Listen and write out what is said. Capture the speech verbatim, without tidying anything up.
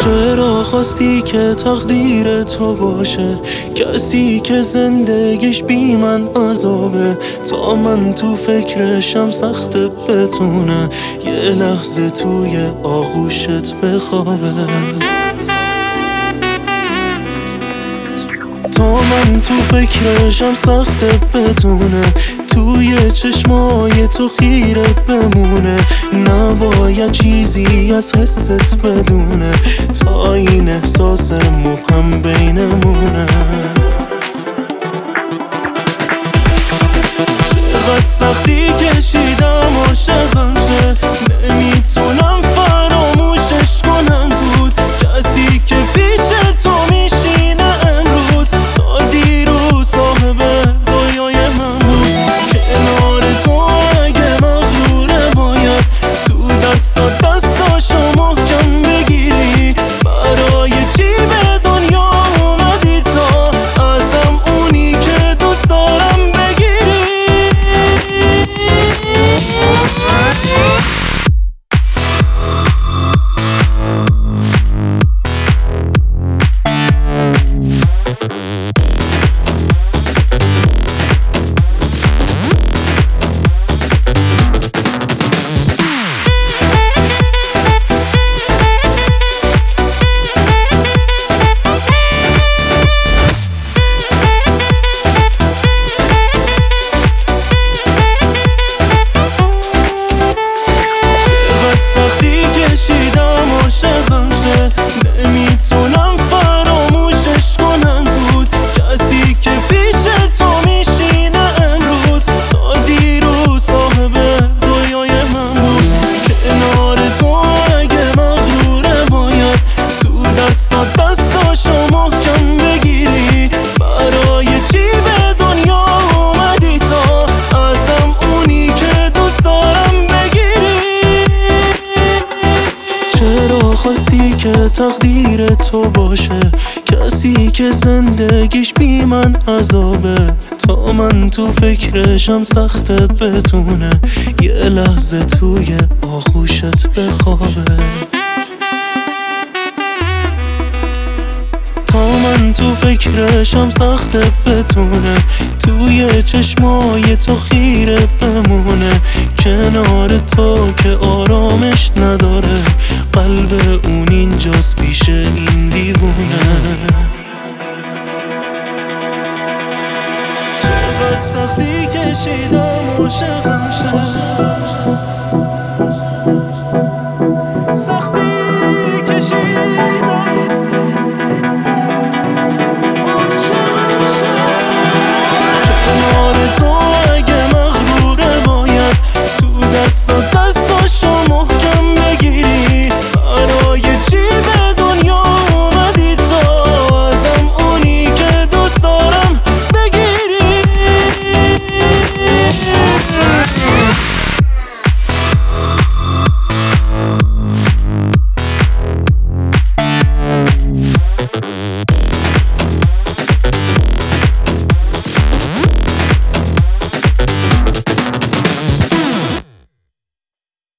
چرا خواستی که تقدیر تو باشه کسی که زندگیش بی من عذابه؟ تا من تو فکرشم سخت بتونه یه لحظه توی آغوشت بخوابه. تا من تو فکرشم سخت بتونه توی چشمای تو خیره بمونه. نباید چیزی از حست بدونه تا این احساس مبهم بینمونه. چقدر سختی کشیدم عاشقم شه، نمیتونم فراموشش کنم زود. کسی که پیش تو میشینه امروز تا دیروز صاحب رویای من بود. کنار تو اگه مغروره باید تو دستا دستاشو محکم بگیری. برای چی به دنیا اومدی تا ازم اونی که دوست دارم بگیری؟ سختی کشیدم عاشقم شه، نمیتونم فراموشش کنم زود. کسی که پیش تو میشینه امروز تا دیروز صاحب رویای من بود. کنار تو اگه مغروره باید تو دستا دستاشو محکم بگیری. برای چی به دنیا اومدی تا ازم اونی که دوست دارم بگیری؟ چرا خواستی که تقدیر تو باشه کسی که زندگیش بی من عذابه؟ تا من تو فکرشم سخت بتونه یه لحظه توی آغوشت بخوابه. تا من تو فکرشم سخت بتونه توی چشمای تو خیره بمونه. کنار تو که آرامش نداره قلب اون اینجاست پیش این دیوونه. چقدر سختی کشیدم عاشقم شه،